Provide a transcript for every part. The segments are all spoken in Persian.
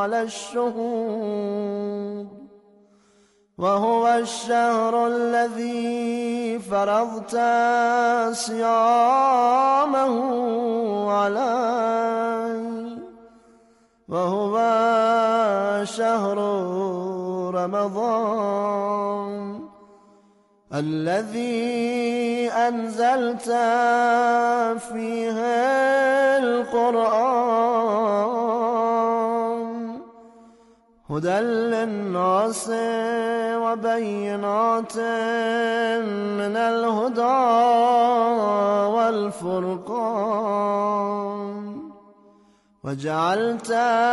على الشهور وهو الشهر الذي فرضت صيامه علي وهو شهر رمضان الذي أنزلت فيه القرآن هدى للناس وبينات من الهدى والفرقان وجعلت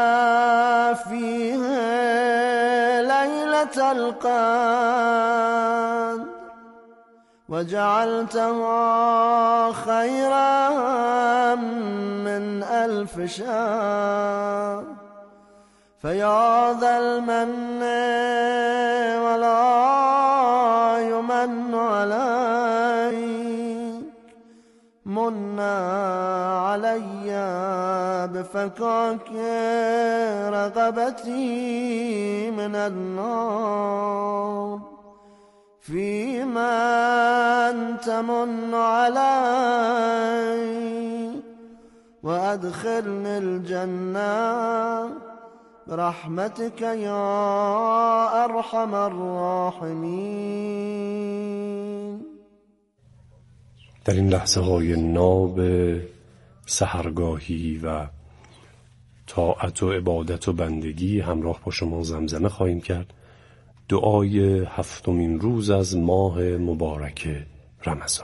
فيه ليلة القدر وجعلتها خيرا من 1000 شهر فيا ذا المن ولا يمن عليك من علي بفكاك رقبتي من النار فيما تمن علي وأدخلني الجنة برحمتك يا أرحم الراحمين. در این لحظه های ناب سحرگاهی و طاعت و عبادت و بندگی همراه با شما زمزمه خواهیم کرد دعای 7مین روز از ماه مبارک رمضان.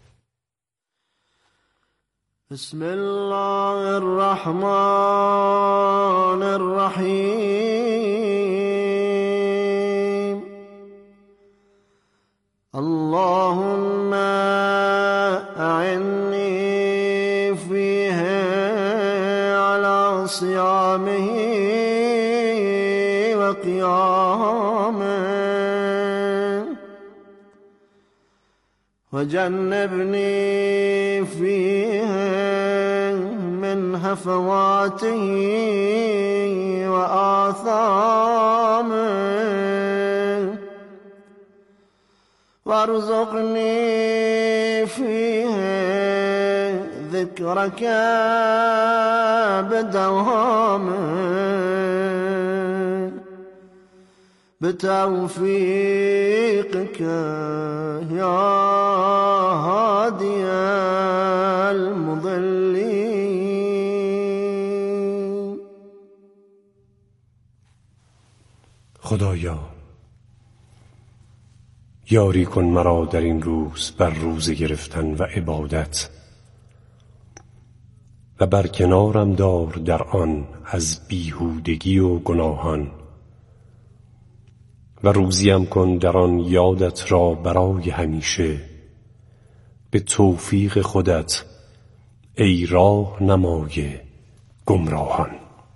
بسم الله الرحمن الرحیم اللهم أعني فيه على صيامه وقيامه وجنبني فيه من هفواته وآثامه وارزقني فيه ذكرك بدوامه بتوفيقك يا هادي المضلين. خدایا یاری کن مرا در این روز بر روزه گرفتن و عبادت و برکنارم دار در آن از بیهودگی و گناهان و روزیم کن در آن یادت را برای همیشه به توفیق خودت ای راه نمای گمراهان.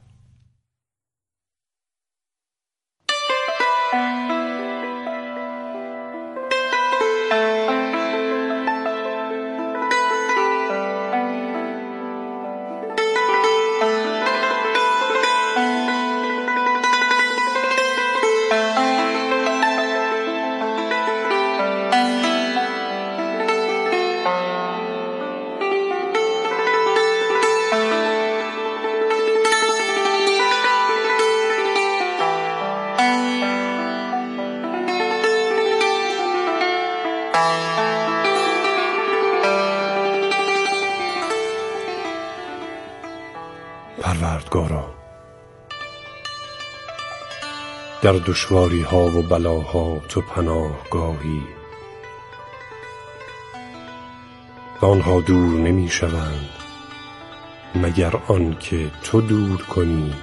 پروردگارا در دشواری ها و بلاها تو پناهگاهی و آنها دور نمی شوند مگر آن که تو دور کنی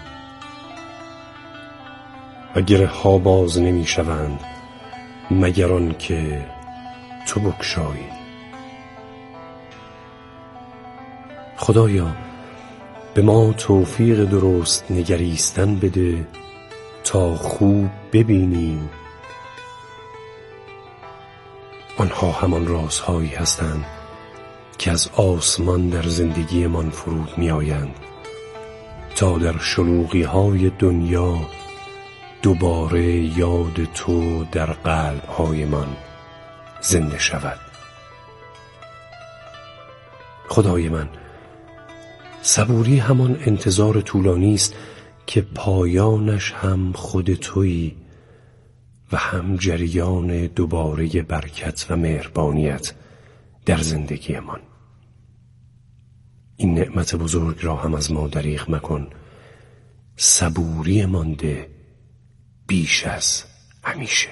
و گره ها باز نمی شوند مگر آن که تو بگشایی. خدایا به ما توفیق درست نگریستن بده تا خوب ببینیم. آنها همان رازهایی هستند که از آسمان در زندگی من فرود می آیند تا در شلوغی های دنیا دوباره یاد تو در قلب های من زنده شود. خدای من، صبوری همان انتظار طولانی است که پایانش هم خود تویی و هم جریان دوباره برکت و مهربانیت در زندگی من. این نعمت بزرگ را هم از ما دریغ مکن. صبوری مانده بیش از همیشه.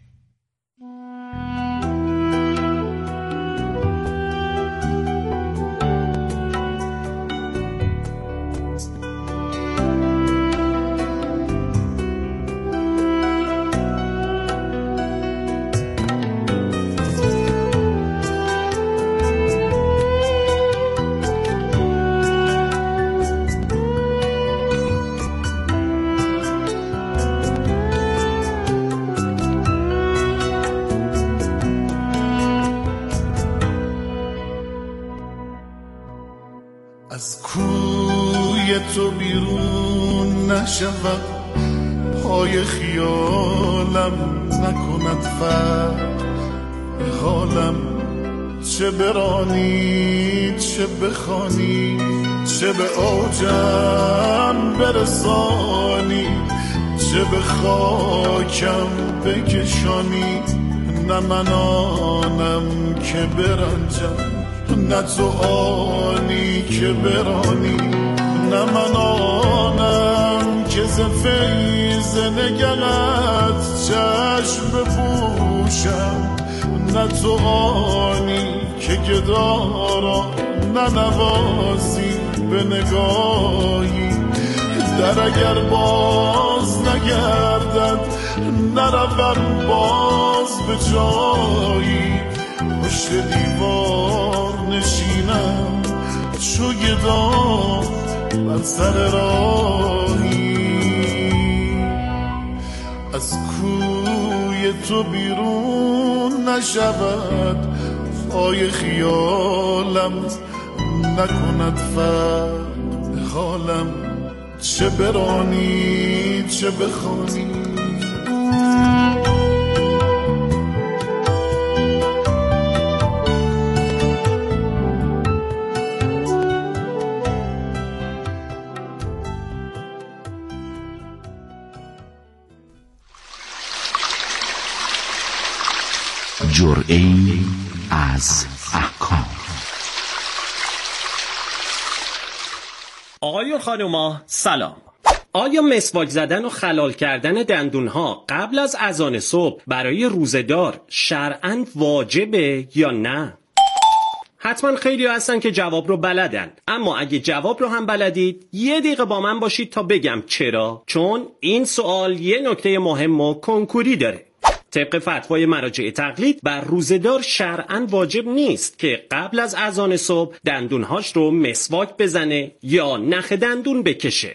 از کوی تو بیرون نشود، پای خیالم نکند فرق به حالم. چه برانی چه بخوانی، چه به اوجم برسانی، چه به خاکم بکشانی. نه من آنم که برنجم، نه تو آنی که برانی. نه من آنم که ز فیض نگلت چشم بپوشم، نه تو آنی که گدارا ننوازی به نگاهی. در اگر باز نگردد نروم باز به جایی، پشت دیوار نشینم چو گدا بر سر راهی. از کوی تو بیرون نشود، پای خیالم نکند فرق به حالم. چه برانی چه بخوانی. جرعه‌ای از احکام. آقای و خانوما سلام. آیا مسواک زدن و خلال کردن دندونها قبل از اذان صبح برای روزه‌دار شرعاً واجبه یا نه؟ حتما خیلی هستن که جواب رو بلدن، اما اگه جواب رو هم بلدید 1 دقیقه با من باشید تا بگم چرا. چون این سوال یه نکته مهم و کنکوری داره. طبق فتوای مراجع تقلید بر روزه‌دار شرعاً واجب نیست که قبل از اذان صبح دندونهاش رو مسواک بزنه یا نخ دندون بکشه.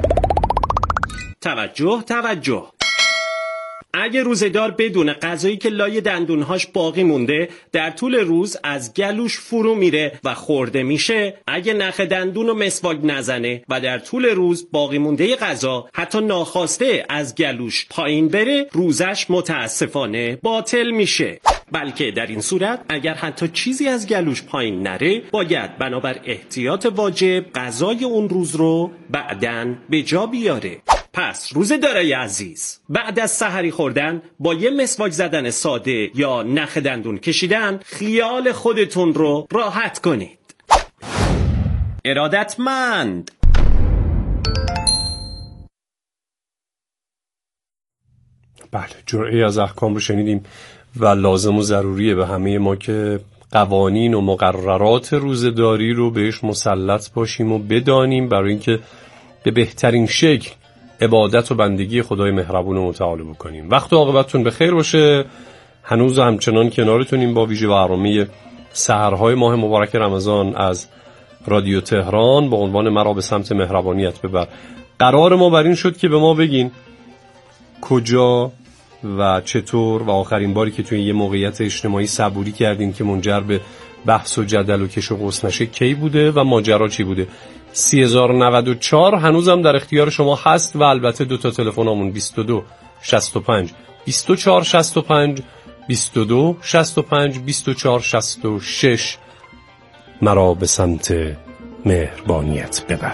توجه. اگه روزه‌دار بدون غذایی که لای دندونهاش باقی مونده در طول روز از گلوش فرو میره و خورده میشه، اگه نخ دندون رو مسواک نزنه و در طول روز باقی مونده غذا حتی ناخواسته از گلوش پایین بره، روزش متاسفانه باطل میشه. بلکه در این صورت اگر حتی چیزی از گلوش پایین نره، باید بنابر احتیاط واجب غذای اون روز رو بعداً به جا بیاره. پس روزه‌دارای عزیز، بعد از سحری خوردن با یه مسواک زدن ساده یا نخ دندون کشیدن خیال خودتون رو راحت کنید. ارادتمند. بله، جرعه‌ای از احکام رو شنیدیم و لازم و ضروریه به همه ما که قوانین و مقررات روزه‌داری رو بهش مسلط باشیم و بدانیم، برای اینکه به بهترین شکل عبادت و بندگی خدای مهربون و متعال بکنیم. وقت و عاقبتتون بخیر باشه. هنوز همچنان کنارتونیم با ویژه برنامه سحرهای ماه مبارک رمضان از رادیو تهران با عنوان مرا به سمت مهربانیت ببر. قرار ما بر این شد که به ما بگین کجا و چطور و آخرین باری که توی یه موقعیت اجتماعی صبوری کردین که منجر به بحث و جدل و کش و قوس نشه کی بوده و ماجرا چی بوده. 3094 هنوزم در اختیار شما هست و البته 2 تا تلفنمون 22 65 24 65 22 65 24 66. مرا به سمت مهربانیت ببر.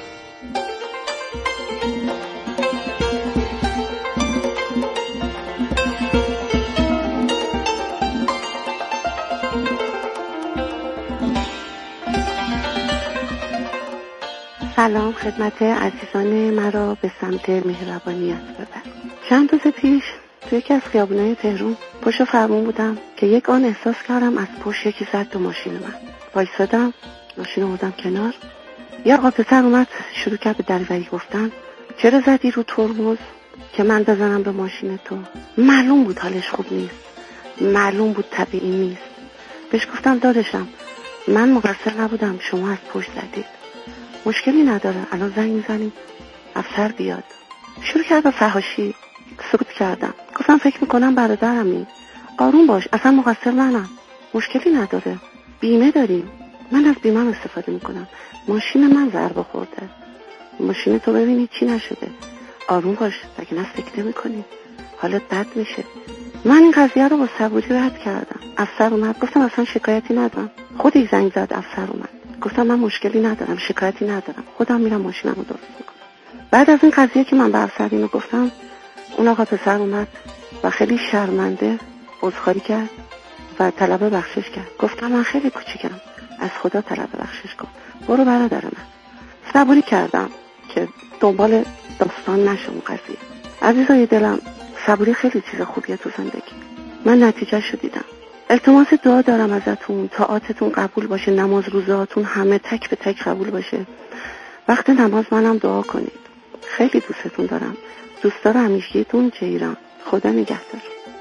سلام خدمت عزیزان مرا به سمت مهربانیت ببر. چند روز پیش توی یکی از خیابونای تهران پشت فرمون بودم که یک آن احساس کردم از پشت یکی زد تو ماشین من. وایسادم، ماشین رو بردم کنار. یه آقا پسر اومد شروع کرد به دریوری گفتن چرا زدی رو ترمز که من بزنم به ماشین تو؟ معلوم بود حالش خوب نیست، معلوم بود طبیعی نیست. بهش گفتم داداشم من مقصر نبودم، شما از پشت زدید، مشکلی نداره، الان زنگ میزنیم افسر بیاد. شروع کرد به فحاشی. سکوت کردم، گفتم فکر میکنم برادرمی، آروم باش، اصلا مقصر منم، مشکلی نداره، بیمه داریم، من از بیمه استفاده میکنم، ماشین من ضربه خورده، ماشین تو ببینی چی نشده، آروم باش، اگه نه سکته میکنی حالت بد میشه. من این قضیه رو با صبوری رد کردم. افسر اومد، گفتم اصلا شکایتی ندارم. خودی زنگ زد افسر اومد، گفتم من مشکلی ندارم، شکایتی ندارم، خودم میرم ماشینمو درست میکنم. بعد از این قضیه که من به افسر اینو گفتم، اون آقا پسر اومد و خیلی شرمنده عذرخواهی کرد و طلب بخشش کرد. گفتم من خیلی کوچیکم، از خدا طلب بخشش کن، برو برادر من. صبوری کردم که دنبال داستان نشه اون قضیه. عزیزای دلم، صبوری خیلی چیز خوبیه تو زندگی. من نتیجه‌شو دیدم. التماس دعا دارم ازتون، طاعاتتون قبول باشه، نماز روزاتون همه تک به تک قبول باشه. وقت نماز منم دعا کنید. خیلی دوستتون دارم. دوستدار همیشگیتون جیران. خدا نگهدار.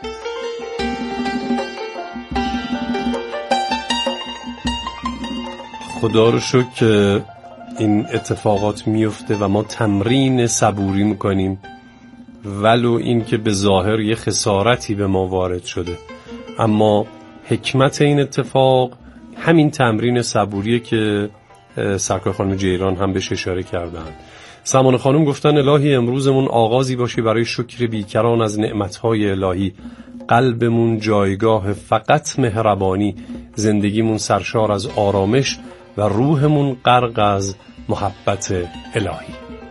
خدا رو شکر که این اتفاقات میفته و ما تمرین صبوری میکنیم، ولو این که به ظاهر یه خسارتی به ما وارد شده، اما حکمت این اتفاق همین تمرین صبوریه که سرکار خانم جیران هم بهش اشاره کردن. سمانه خانم گفتن الهی امروزمون آغازی باشه برای شکر بیکران از نعمتهای الهی، قلبمون جایگاه فقط مهربانی، زندگیمون سرشار از آرامش و روحمون غرق از محبت الهی.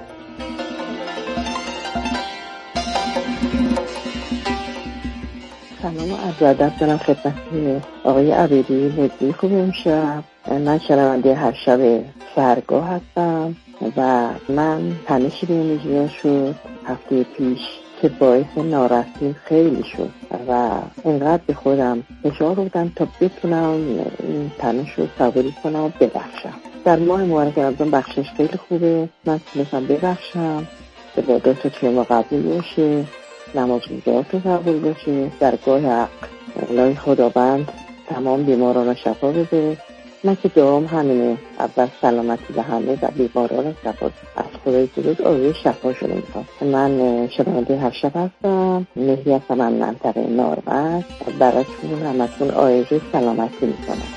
سلام و عرض ادب دارم خدمت آقای عبیدی مدی. خوب امشب من شنونده هر شب سرگاه هستم و من تنشی به میجویان شد هفته پیش که باعث ناراحتی خیلی شد و اینقدر به خودم فشار آوردم تا بتونم این تنش رو صبوری کنم و ببخشم. در ماه مبارک رمضان بخشش خیلی خوبه، من تونستم ببخشم، عبادات توی ما قبول باشه، نماز روزات قبول باشه، درگاه حق الهی خداوند تمام بیماران رو شفا بده. من که دعام همینه، اول سلامتی به همه و بیماران شفا از خدای بزرگ آرزوی شفا شده میخوام. من شنونده هر شب هستم، مهری هستم من منطقه نارمز و براتون همتون آرزوی سلامتی میکنم.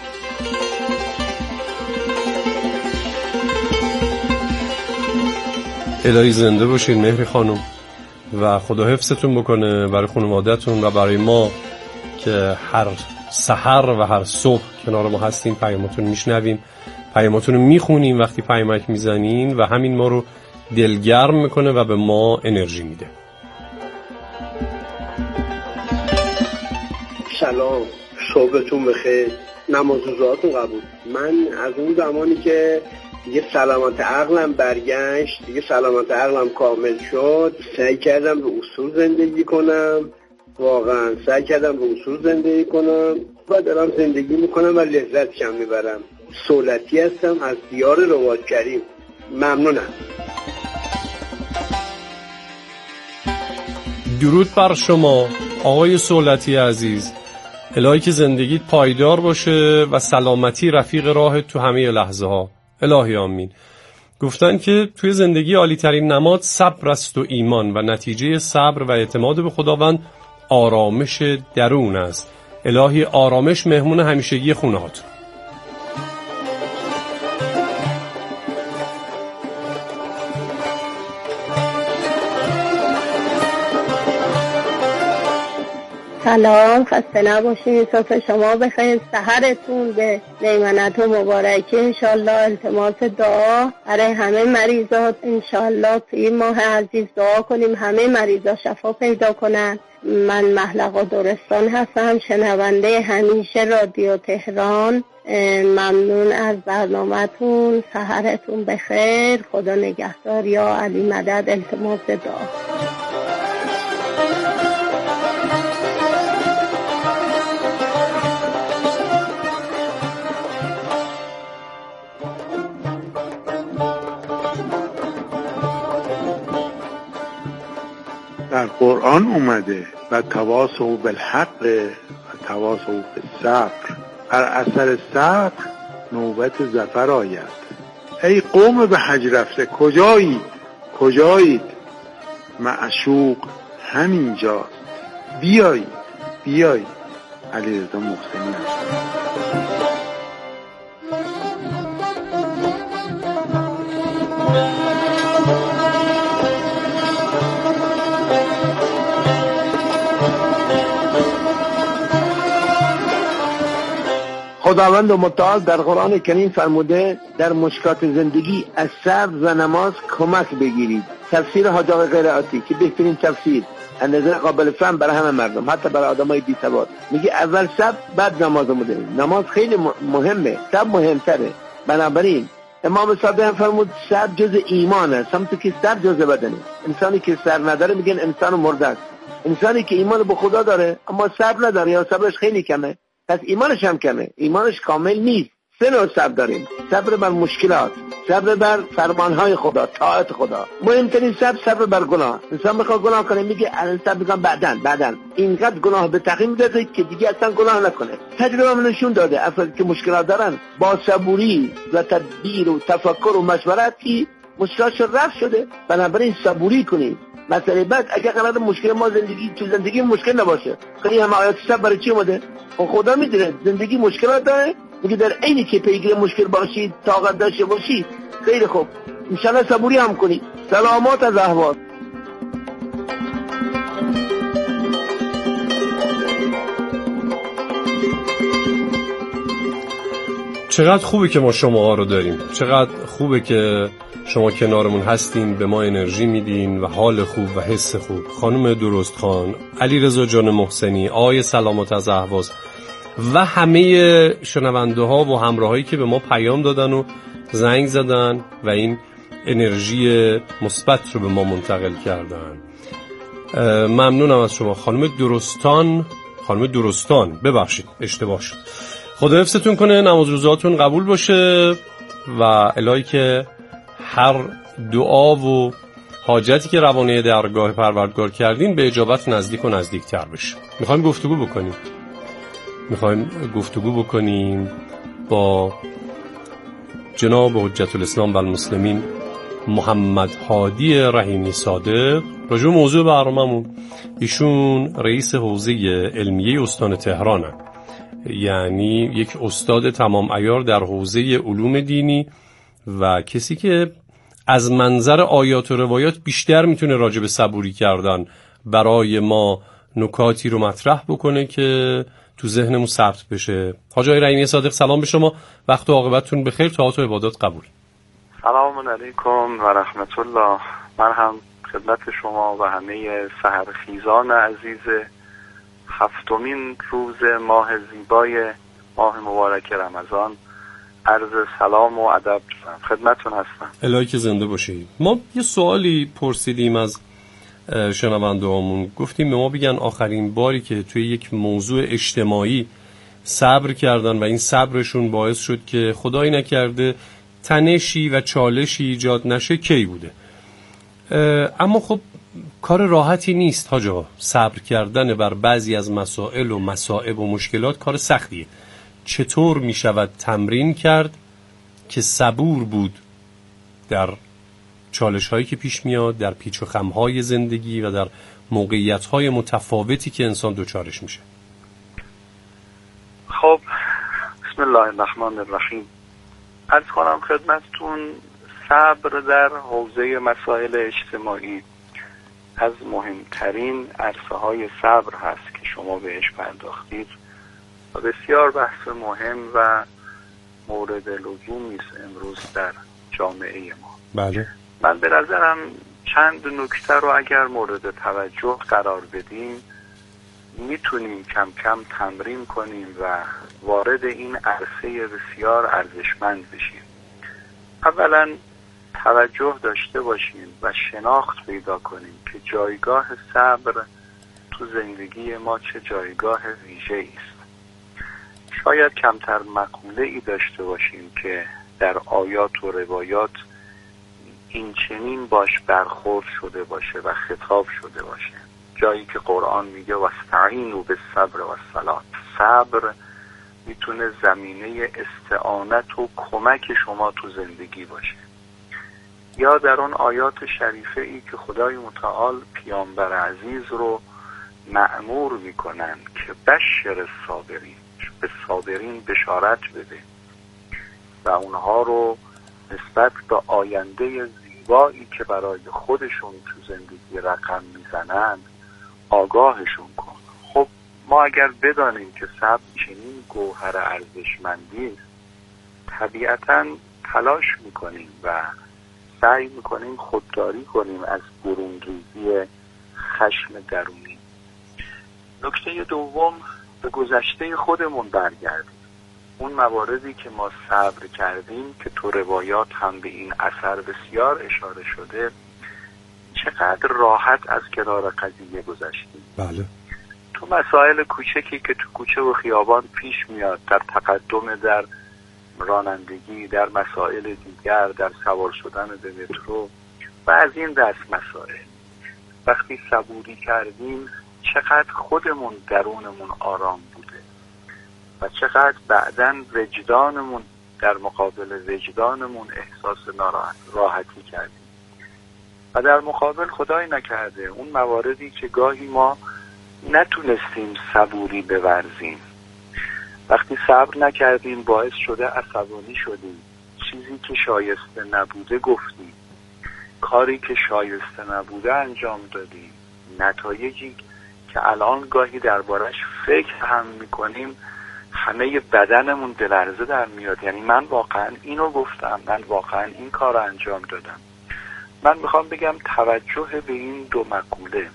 الهی زنده باشین مهری خانم و خدا حفظتون بکنه برای خانواده‌تون و برای ما که هر سحر و هر صبح کنار ما هستیم، پیاماتون میشنویم، پیاماتون رو میخونیم وقتی پیامک میزنین و همین ما رو دلگرم میکنه و به ما انرژی میده. سلام، صبحتون بخیر، نماز روزاتون قبول. من از اون زمانی که دیگه سلامت عقلم برگشت، دیگه سلامت عقلم کامل شد، سعی کردم به اصول زندگی کنم، واقعا سعی کردم به اصول زندگی کنم و دارم زندگی میکنم و لذت کم میبرم. سولتی هستم از دیار رواد کریم. ممنونم. درود بر شما آقای سولتی عزیز. الهی که زندگیت پایدار باشه و سلامتی رفیق راهت تو همه لحظه ها. الهی آمین. گفتن که توی زندگی عالی ترین نماد صبر است و ایمان و نتیجه صبر و اعتماد به خداوند آرامش درون است. الهی آرامش مهمون همیشگی خونه هاتون. سلام، خسته نباشید. صبح شما بخیر، سحرتون به میمنت و مبارکی. انشالله التماس دعا برای همه مریضات، انشالله توی این ماه عزیز دعا کنیم همه مریضا شفا پیدا کنن. من محلقا درستان هستم، شنونده همیشه رادیو تهران. ممنون از برنامه‌تون، سحرتون بخیر، خدا نگهدار، یا علی مدد، التماس دعا. در قرآن اومده و تواصوا بالحق و تواصوا بالصبر، بر اثر صبر نوبت ظفر آید. ای قوم به حج رفته، کجایید؟ معشوق همینجاست، بیایید. علیرضا محسنی هست. خداوند متعال در قرآن کریم فرموده در مشکات زندگی از صبر و نماز کمک بگیرید. تفسیر حاج آقای قرائتی که بهترین تفسیر از نظر قابل فهم برای همه مردم، حتی برای آدمای بی سواد، میگه اول صبر بعد نماز بوده. نماز خیلی مهمه، صبر مهمتره. بنابراین امام صادق هم فرمود صبر جز ایمان است، همونطور که صبر جز بدنه. انسانی که صبر نداره میگن انسان مرده است. انسانی که ایمان به خدا داره اما صبر نداره یا صبرش خیلی کمه، پس ایمانش هم کمه، ایمانش کامل نیست. سه نوع صبر داریم: صبر بر مشکلات، صبر بر فرمانهای خدا، طاعت خدا. مهمترین صبر بر گناه. انسان میخواد گناه کنه میگه الان صبر میکنم بعدن اینقدر گناه به تقیم میده که دیگه اصلا گناه نکنه. تجربه من نشون داده افرادی که مشکلات دارن با صبوری و تدبیر و تفکر و مشورتی مشکلاتش رفع شده. بنابراین صبوری کنید. مسئله بعد اگه قرار مشکل ما زندگی مشکل نباشه، خیلی هم آیات صبر برای چی اومده؟ خدا میدونه زندگی مشکلات داره، میگه در عینی که پیگیر مشکل باشید، طاقت داشته باشید، خیلی خوب انشالله صبوری هم کنید. سلامات از احوال. چقدر خوبه که ما شما رو داریم، چقدر خوبه که شما کنارمون هستین، به ما انرژی میدین و حال خوب و حس خوب. خانم درستخان، علیرضا جان محسنی، آقای سلامت از اهواز و همه شنونده ها و همراهایی که به ما پیام دادن و زنگ زدن و این انرژی مثبت رو به ما منتقل کردن. ممنونم از شما. خانم درستان، ببخشید اشتباه شد. خدا حفظتون کنه، نماز روزاتون قبول باشه و الهی که هر دعا و حاجتی که روانه درگاه پروردگار کردین به اجابت نزدیک و نزدیکتر بشه. میخوایم گفتگو بکنیم با جناب حجت الاسلام و المسلمین محمد هادی رحیمی صادق راجع به موضوع برنامه‌مون. ایشون رئیس حوزه علمیه استان تهرانه، یعنی یک استاد تمام عیار در حوزه علوم دینی و کسی که از منظر آیات و روایات بیشتر میتونه راجع به صبوری کردن برای ما نکاتی رو مطرح بکنه که تو ذهنمون ثبت بشه. حاج آقای رحیمی صادق، سلام به شما، وقت و عاقبتتون بخیر، طاعات و عبادات قبول. سلام علیکم و رحمت الله. من هم خدمت شما و همه سحرخیزان عزیز هفتمین روز ماه زیبای ماه مبارک رمضان عرض سلام و ادب دارم، خدمتتون هستم. الهی که زنده باشید. ما یه سوالی پرسیدیم از شنونده‌هامون، گفتیم به ما بگن آخرین باری که توی یک موضوع اجتماعی صبر کردن و این صبرشون باعث شد که خدایی نکرده تنشی و چالشی ایجاد نشه کی بوده؟ اما خب کار راحتی نیست حاجا، صبر کردن بر بعضی از مسائل و مصائب و مشکلات کار سختیه. چطور می شود تمرین کرد که صبور بود در چالش هایی که پیش میاد، در پیچ و خم های زندگی و در موقعیت های متفاوتی که انسان دوچارش میشه؟ خب بسم الله الرحمن الرحیم. عرض کنم خدمتتون صبر در حوزه مسائل اجتماعی از مهمترین عرصه های صبر هست که شما بهش پرداختید و بسیار بحث مهم و مورد لزومی است امروز در جامعه ما. بله. من به نظرم چند نکته رو اگر مورد توجه قرار بدیم میتونیم کم کم تمرین کنیم و وارد این عرصه بسیار ارزشمند بشیم. اولا توجه داشته باشیم و شناخت پیدا کنیم که جایگاه صبر تو زندگی ما چه جایگاه ویژه‌ای است. شاید کمتر مقوله ای داشته باشیم که در آیات و روایات این چنین باش برخورد شده باشه و خطاب شده باشه. جایی که قرآن میگه واستعینوا بالصبر والصلاة، صبر میتونه زمینه استعانت و کمک شما تو زندگی باشه. یا در اون آیات شریفه ای که خدای متعال پیامبر عزیز رو مأمور میکنن که بشر الصابرین، به صابرین بشارت بده و اونها رو نسبت به آینده زیبایی که برای خودشون تو زندگی رقم میزنن آگاهشون کن. خب ما اگر بدانیم که صبر چنین گوهر ارزشمندی است، طبیعتاً تلاش میکنیم و سعی میکنیم خودداری کنیم از برونریزی خشم درونی. نکته دوم، به گذشته خودمون برگردیم. اون مواردی که ما صبر کردیم که تو روایات هم به این اثر بسیار اشاره شده، چقدر راحت از کنار قضیه گذشتیم. بله. تو مسائل کوچکی که تو کوچه و خیابان پیش میاد، در تقدم در رانندگی، در مسائل دیگر، در سوار شدن به مترو و از این دست مسائل، وقتی صبوری کردیم چقدر خودمون درونمون آرام بوده و چقدر بعداً وجدانمون در مقابل وجدانمون احساس راحتی کردیم. و در مقابل خدای نکرده اون مواردی که گاهی ما نتونستیم صبوری بورزیم، وقتی صبر نکردیم باعث شده عصبانی شدیم، چیزی که شایسته نبوده گفتیم، کاری که شایسته نبوده انجام دادیم، نتایجی که الان گاهی دربارش فکر هم میکنیم همه بدنمون دلرزه در میاد. یعنی من واقعا اینو گفتم، من واقعا این کار رو انجام دادم. من میخوام بگم توجه به این دو مقوله،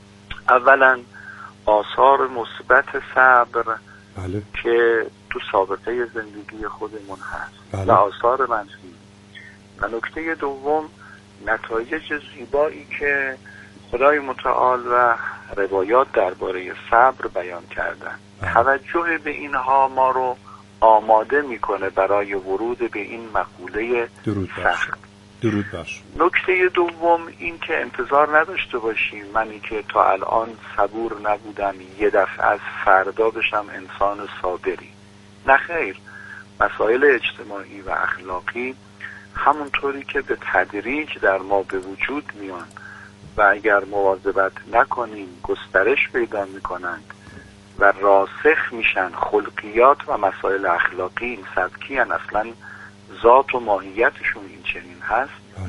اولا آثار مثبت صبر بله. که تو سابقه زندگی خودمون هست بله. و آثار منفی، و نکته دوم نتایج زیبایی که خدای متعال و روایات درباره صبر بیان کردن. توجه به اینها ما رو آماده میکنه برای ورود به این مقوله سخت. درود باش. نکته دوم این که انتظار نداشته باشیم منی که تا الان صبور نبودم یه دفعه از فردا بشم انسان صابری. نه خیر، مسائل اجتماعی و اخلاقی همونطوری که به تدریج در ما به وجود میان و اگر مواظبت نکنیم گسترش پیدا میکنند و راسخ میشن، خلقیات و مسائل اخلاقی این سبکی هن، اصلا ذات و ماهیتشون این چنین هست.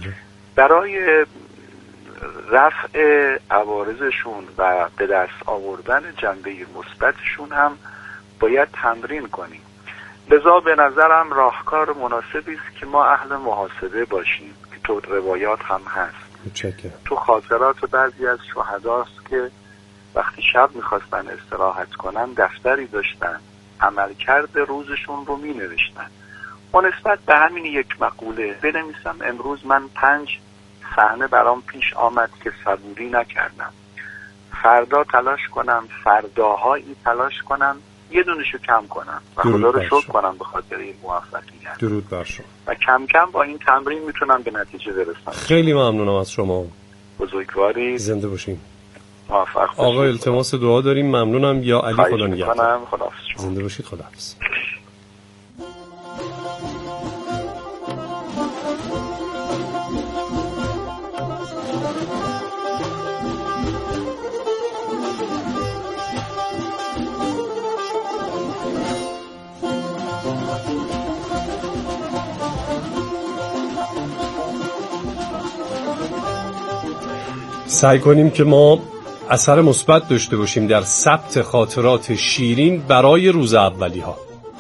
برای رفع عوارضشون و به دست آوردن جنبه مثبتشون هم باید تمرین کنیم. لذا به نظرم راهکار مناسبی است که ما اهل محاسبه باشیم که تو روایات هم هست. تو خاطرات بعضی از شهداست که وقتی شب میخواستن استراحت کنن دفتری داشتن، عملکرد روزشون رو مینوشتن. و نسبت به همین یک مقوله بنویسم امروز من 5 صحنه برام پیش آمد که صبوری نکردم، فردا تلاش کنم، فرداهایی تلاش کنم یه دونشو کم کنم و خدا رو شکر کنم به خاطر این موفقیت. درود بر شما. و کم کم با این تمرین میتونم به نتیجه برسم. خیلی ممنونم از شما. بزرگواری. زنده باشین. موفق باشید. آقا التماس دعا داریم. ممنونم. یا علی خدا نگهدار. خداحافظ. زنده باشید. خداحافظ. سعی کنیم که ما اثر مثبت داشته باشیم در ثبت خاطرات شیرین برای روز اولی ها.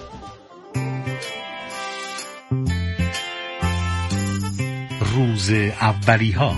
روز اولی ها.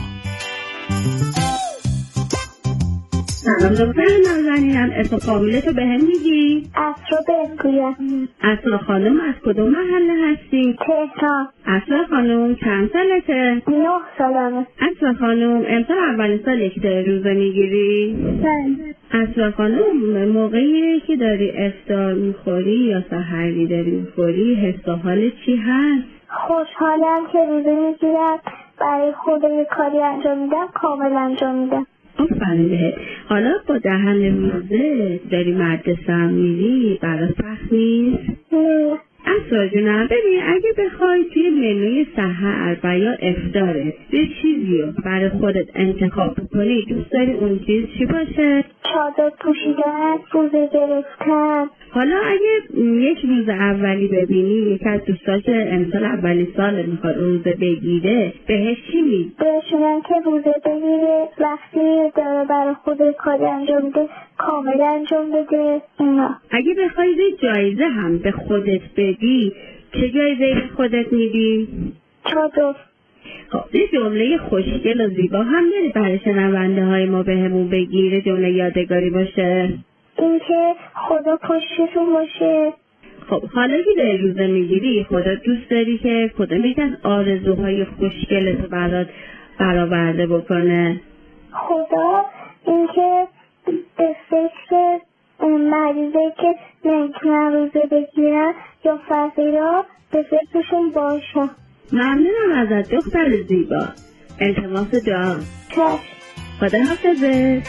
سلام دکتر نازنینم، اسم کاملتو به هم میگی؟ اسرا بهگویم. اسرا خانم از کدوم محله هستی؟ تهران. اسرا خانم چند سالته؟ 9 سالمه. اسرا خانم امسال اولین ساله که روزه میگیری؟ بله. اسرا خانم موقعی که داری افطار میخوری یا سحری داری میخوری حس و حال چی هست؟ خوشحالم که روزه میگیرم، برای خودم کاری انجام میدم، کامل انجام میدم. آفرین بهت. حالا با دهن روزه داری مدرسه هم میری، برای سخت نیست؟ نه. اسرا جونم ببین، اگه بخوای توی منوی سحر و یا افطاره یه چیزی رو برای خودت انتخاب کنی، دوست داری اون چیز چی باشه؟ چادر پوشیدن، روزه گرفتن. حالا اگه یک روز اولی ببینی یکی از دوستاش امسال اولی سال میخواد روزه بگیره، بهش چی میگی؟ بهشونم که روزه بگیره، وقتی داره برای خودت کاری انجام میده کامل انجام بده. اینا اگه بخوای جایزه هم به خودت بدی، چه جایزه به خودت میدی؟ چادر. خب یه جمله خوشگل و زیبا هم داری برای شنونده های ما بهمون بگیره، جمله یادگاری باشه؟ اینکه خدا پشتتون باشه. خب حالا که داری روزه میگیری، خدا دوست داری که کدوم یک از آرزوهای خوشگلتو برات برآورده بکنه؟ خدا اینکه به فکر مریضه که نمیتونن روزه بگیرن یا فقیرا به فکرشون باشه. ممنونم ازت دختر زیبا. التماس دعا. چشم. خدا حافظه.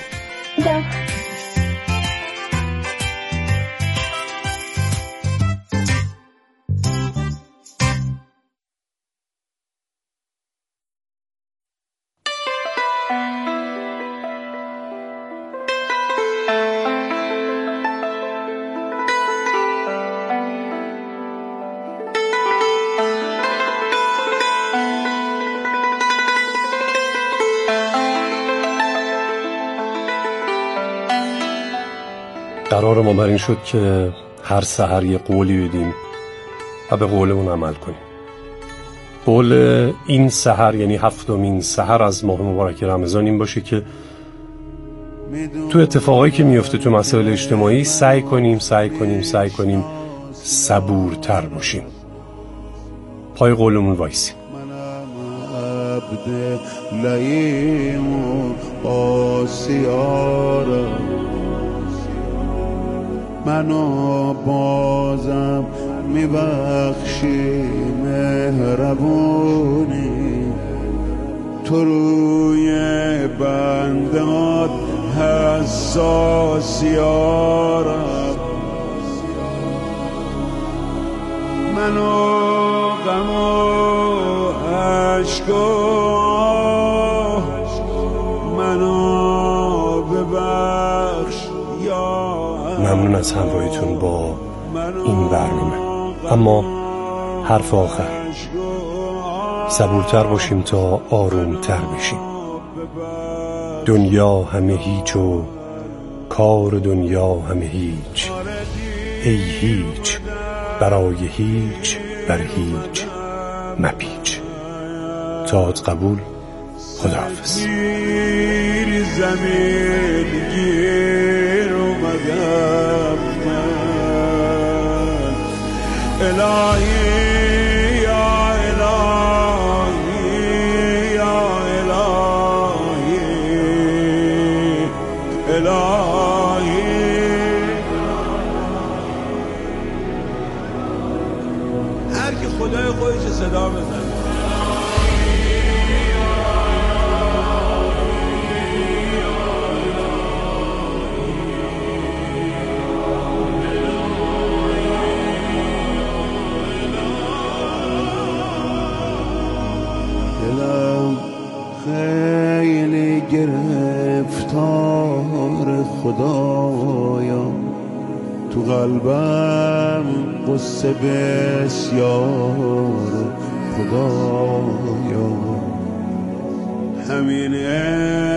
قرار ما بر این شد که هر سحر یه قولی بدیم و به قولمون عمل کنیم. قول این سحر یعنی 7مین سحر از ماه مبارک رمضان این باشه که تو اتفاقایی که میفته تو مسائل اجتماعی سعی کنیم صبورتر باشیم. پای قولمون وایسیم. منو بازم میبخشی مهربونی، تو روی بندات حساس یارم، منو غم و عشق منو ببخش یا. ممنون از همراهیتون با این برنامه. اما حرف آخر، صبورتر باشیم تا آرومتر بشیم. دنیا همه هیچ و کار دنیا همه هیچ، ای هیچ برای هیچ بر هیچ مپیچ. تات قبول. خداحافظ. زمین گیر اومدم من، الهی یا الهی یا الهی الهی. هر کی خدای خودش صدا بزنه. خیلی گرفتار خدایا، تو قلبم قصه بسیار خدایا، همین